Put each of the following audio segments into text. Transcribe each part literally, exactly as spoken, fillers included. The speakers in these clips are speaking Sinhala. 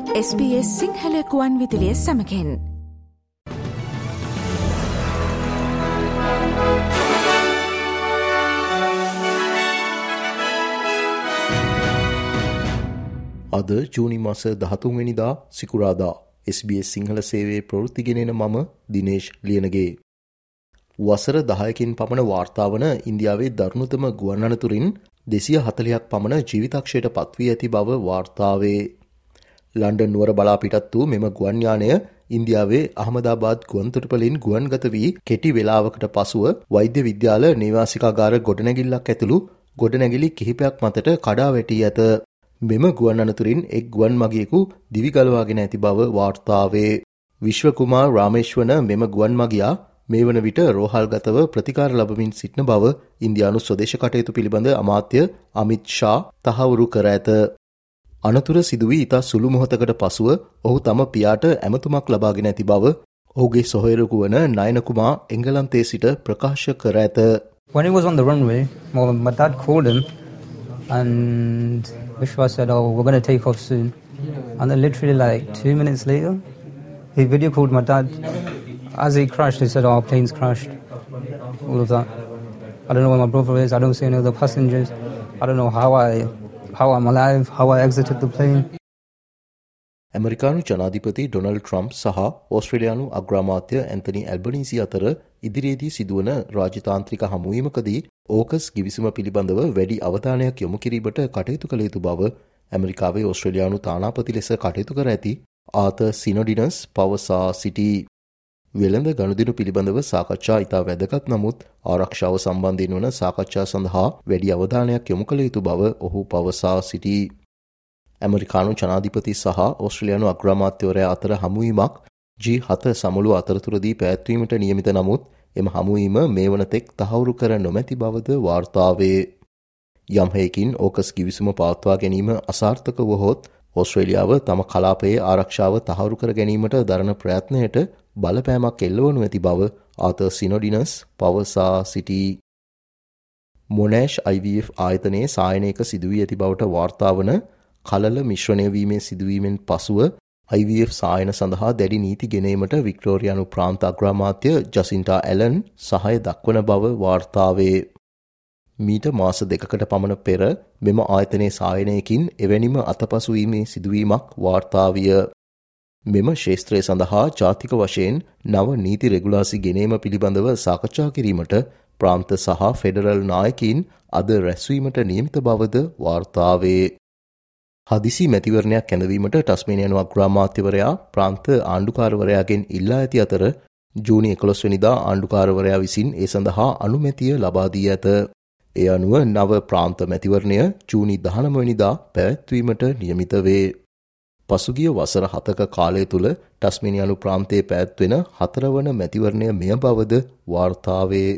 එස් බී එස් සිංහල ගුවන් විදුලිය සමගින් අද ජූනි මාස දහතුන් වෙනිදා සිකුරාදා එස් බී එස් සිංහල සේවයේ ප්‍රවෘත්ති ගෙනෙන මම දිනේෂ් ලියනගේ. වසර දහයකින් පමණ වාර්තා වන ඉන්දියාවේ දරුණුතම ගුවන් අනතුරින් දෙසිය හතළිහක් පමණ ජීවිතක්ෂයට පත්වී ඇති බව වාර්තාවේ. ලන්ඩන් නුවර බලා පිටත් වූ මෙම ගුවන් යානය ඉන්දියාවේ අහමදාබාද් ගුවන්තොටුපළින් ගුවන්ගත වී කෙටි වේලාවකට පසුව වෛද්‍ය විද්‍යාල නේවාසිකාගාර ගොඩනැගිල්ලක් ඇතුළු ගොඩනැගිලි කිහිපයක් මතට කඩා වැටී ඇත. මෙම ගුවන් අනතුරින් එක් ගුවන් මගියෙකු දිවි ගලවාගෙන ඇති බව වාර්තාවේ. විශ්වකුමාර් රාමේශ්වන මෙම ගුවන් මගියා මේ වන විට රෝහල්ගතව ප්‍රතිකාර ලබමින් සිටින බව ඉන්දියානු ස්වදේශ කටයුතු පිළිබඳ අමාත්‍ය අමිත් ෂා තහවුරු කර ඇත. අනතුර සිදුවී ඉතා සුළු මොහොතකට පසුව ඔහු තම පියාට ඇමතුමක් ලබාගෙන ඇති බව ඔහුගේ සොහොයුරකු වන නයන කුමාර් එංගලන්තයේ සිට ප්‍රකාශ කර ඇත. When he was on the runway, my dad called him and Vishwa said, oh, we're going to take off soon. And then literally like two minutes later, he video called my dad. As he crashed, he said, oh, our plane's crashed. All of that. I don't know where my brother is. I don't see any other passengers. I don't know how I, how I'm alive, how I exited the plane. ඇමරිකානු ජනාධිපති ඩොනල්ඩ් ට්‍රම්ප් සහ ඕස්ට්‍රේලියානු අග්‍රාමාත්‍ය ඇන්තනි ඇල්බනීසි අතර ඉදිරියේදී සිදුවන රාජතාන්ත්‍රික හමුවීමකදී ඕකස් ගිවිසුම පිළිබඳව වැඩි අවධානයක් යොමු කිරීමට කටයුතු කළ යුතු බව ඇමරිකාවේ ඕස්ට්‍රේලියානු තානාපති ලෙස කටයුතු කර ඇති ආතර් සිනොඩිනස් පවසා සිටී. වෙළඳ ගනුදෙනු පිළිබඳව සාකච්ඡා ඉතා වැදගත් නමුත් ආරක්ෂාව සම්බන්ධයෙන් වන සාකච්ඡා සඳහා වැඩි අවධානයක් යොමු කළ යුතු බව ඔහු පවසා සිටී. ඇමරිකානු ජනාධිපති සහ ඕස්ට්‍රේලියානු අග්‍රාමාත්‍යවරයා අතර හමුවීමක් ජී හත සමුළුව අතරතුරදී පැවැත්වීමට නියමිත නමුත් එම හමුවීම මේ වනතෙක් තහවුරු කර නොමැති බවද වාර්තාවේ. යම් හේකින් ඕකස් ගිවිසුම පවත්වා ගැනීම අසාර්ථක වුවහොත් ඕස්ට්‍රේලියාව තම කලාපයේ ආරක්ෂාව තහවුරු කර ගැනීමට දරන ප්‍රයත්නයට බලපෑමක් එල්ලවනු ඇති බව ආතර් සිනොඩිනස් පවසා සිටී. මොනෑෂ් ආයි වී එෆ් ආයතනයේ සායනයක සිදුවී ඇති බවට වාර්තා වන කලල මිශ්‍රණය වීමේ සිදුවීමෙන් පසුව ආයි වී එෆ් සායන සඳහා දැඩි නීති ගෙනීමට වික්ටෝරියානු ප්‍රාන්ත අග්‍රාමාත්‍ය ජසින්ටා ඇලන් සහාය දක්වන බව වාර්තාවේ. මීට මාස දෙකකට පමණ පෙර මෙම ආයතනයේ සායනයකින් එවැනිම අතපසු වීමේ සිදුවීමක් වාර්තා විය. මෙම ශේත්‍රය සඳහා ජාතික වශයෙන් නව නීති රෙගුලාසි ගෙනීම පිළිබඳව සාකච්ඡා කිරීමට ප්‍රාන්ත සහ ෆෙඩරල් නායකයින් අද රැස්වීමට නියමිත බවද වාර්තාවේ. හදිසි මැතිවරණයක් කැඳවීමට ටස්මේනියානු අග්‍රාමාත්‍යවරයා ප්‍රාන්ත ආණ්ඩුකාරවරයාගෙන් ඉල්ලා ඇති අතර ජූනි එකොළොස් වෙනිදා ආණ්ඩුකාරවරයා විසින් ඒ සඳහා අනුමැතිය ලබා දී ඇත. ඒ අනුව නව ප්‍රාන්ත මැතිවරණය ජූනි දහනව වෙනිදා පැවැත්වීමට නියමිත වේ. පසුගිය වසර හතක කාලය තුළ ටස්මේනියානු ප්‍රාන්තයේ පැවැත්වෙන හතරවන මැතිවරණය මෙය බවද වාර්තාවේ.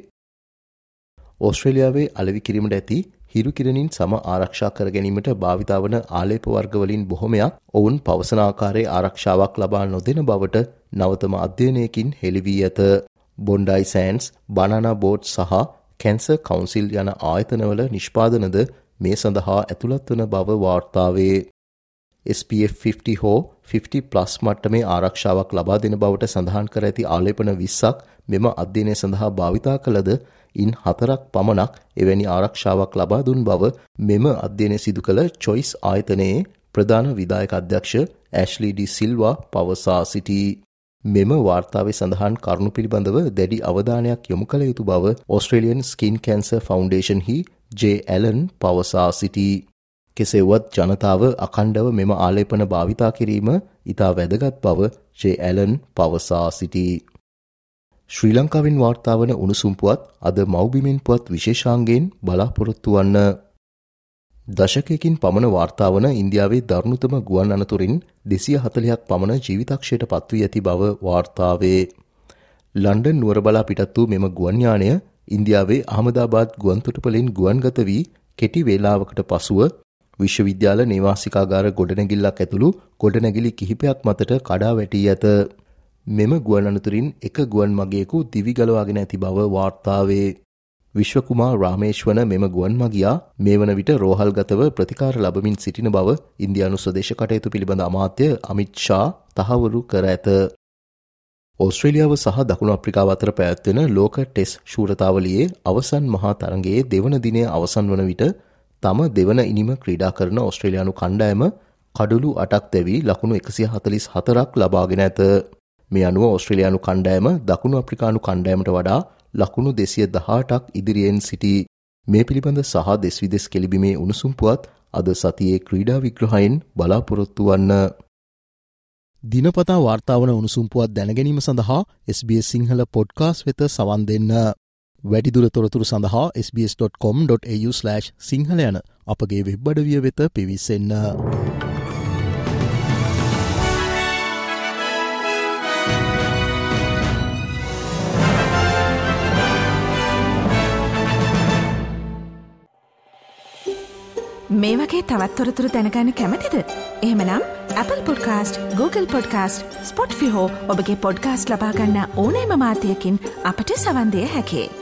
ඕස්ට්‍රේලියාවේ අලෙවි කිරීමට ඇති හිරු කිරණින් සම ආරක්ෂා කර ගැනීමට භාවිතා වන ආලේප වර්ගවලින් බොහොමයක් ඔවුන් පවසන ආකාරයේ ආරක්ෂාවක් ලබා නොදෙන බවට නවතම අධ්‍යයනයකින් හෙළි වී ඇත. බොන්ඩයි සෑන්ඩ්ස්, බනානා බෝට් සහ කැන්සර් කවුන්සිල් යන ආයතනවල නිෂ්පාදනද මේ සඳහා ඇතුළත් වන බව වාර්තාවේ. එස් පී එෆ් පන්සිය හෝ පන්සිය ප්ලස් මට්ටමේ ආරක්ෂාවක් ලබා දෙන බවට සඳහන් කර ඇති ආලේපන විස්සක් මෙම අධ්‍යයනය සඳහා භාවිතා කළද ඉන් හතරක් පමණක් එවැනි ආරක්ෂාවක් ලබා දුන් බව මෙම අධ්‍යයනය සිදු කළ චොයිස් ආයතනයේ ප්‍රධාන විධායක අධ්‍යක්ෂ ඇෂ්ලි ඩි සිල්වා පවසා සිටී. මෙම වාර්තාවේ සඳහන් කරුණු පිළිබඳව දැඩි අවධානයක් යොමු කළ යුතු බව ඕස්ට්‍රේලියන් ස්කින් කැන්සර් ෆවුන්ඩේෂන්හි ජේ ඇලන් පවසා සිටී. කෙසේවත් ජනතාව අඛණ්ඩව මෙම ආලේපන භාවිතා කිරීම ඉතා වැදගත් බව ජේ ඇලන් පවසා සිටී. ශ්‍රී ලංකාවෙන් වාර්තා වන උණුසුම් පුවත් අද මව්බිමෙන් පුවත් විශේෂාංගයෙන් බලාපොරොත්තු වන්න. දශකයකින් පමණ වාර්තා වන ඉන්දියාවේ දරුණුතම ගුවන් අනතුරින් දෙසිය හතළිහක් පමණ ජීවිතක්ෂයට පත්වී ඇති බව වාර්තාවේ. ලන්ඩන් නුවර බලා පිටත් වූ මෙම ගුවන් යානය ඉන්දියාවේ අහමදාබාද් ගුවන්තොටුපළින් ගුවන්ගත වී කෙටි වේලාවකට පසුව විශ්වවිද්‍යාල නේවාසිකාගාර ගොඩනැගිල්ලක් ඇතුළු ගොඩනැගිලි කිහිපයක් මතට කඩා වැටී ඇත. මෙම ගුවන් අනතුරින් එක ගුවන් මගියෙකු දිවි ගලවාගෙන ඇති බව වාර්තාවේ. විශ්වකුමාර් රාමේශ්වන මෙම ගුවන් මගියා මේ වන විට රෝහල්ගතව ප්‍රතිකාර ලබමින් සිටින බව ඉන්දියානු ස්වදේශ කටයුතු පිළිබඳ අමාත්‍ය අමිත් ෂා තහවුරු කර ඇත. ඕස්ට්‍රේලියාව සහ දකුණු අප්‍රිකාව අතර පැවැත්වෙන ලෝක ටෙස්ට් ශූරතාවලියේ අවසන් මහා තරගයේ දෙවන දිනය අවසන් වන විට තම දෙවන ඉනිම ක්‍රීඩා කරන ඕස්ට්‍රේලියානු කණ්ඩායම කඩුළු අටක් දැවී ලකුණු එකසිය හතළිස් හතරක් ලබාගෙන ඇත. මේ අනුව ඕස්ට්‍රේලියානු කණ්ඩායම දකුණු අප්‍රිකානු කණ්ඩායමට වඩා ලකුණු දෙසිය දහඅටක් ඉදිරියෙන් සිටී. මේ පිළිබඳ සහ දෙස් විදෙස් කෙලිබිමේ උණුසුම් පුවත් අද සතියේ ක්‍රීඩා විග්‍රහයෙන් බලාපොරොත්තු වන්න. දිනපතා වාර්තා වන උණුසුම් පුවත් දැනගැනීම සඳහා S B S Sinhala podcast වෙත සවන් දෙන්න. වැඩිදුර තොරතුරු සඳහා S B S dot com dot A U slash Sinhala යන අපගේ වෙබ් අඩවිය වෙත පිවිසෙන්න. මේ වගේ තවත් තොරතුරු දැනගන්න කැමතිද? එහෙමනම් Apple Podcast, Google Podcast, Spotify හෝ ඔබගේ පොඩ්කාස්ට් ලබා ගන්න ඕනෑම මාධ්‍යයකින් අපට සවන් දෙන්න හැකියි.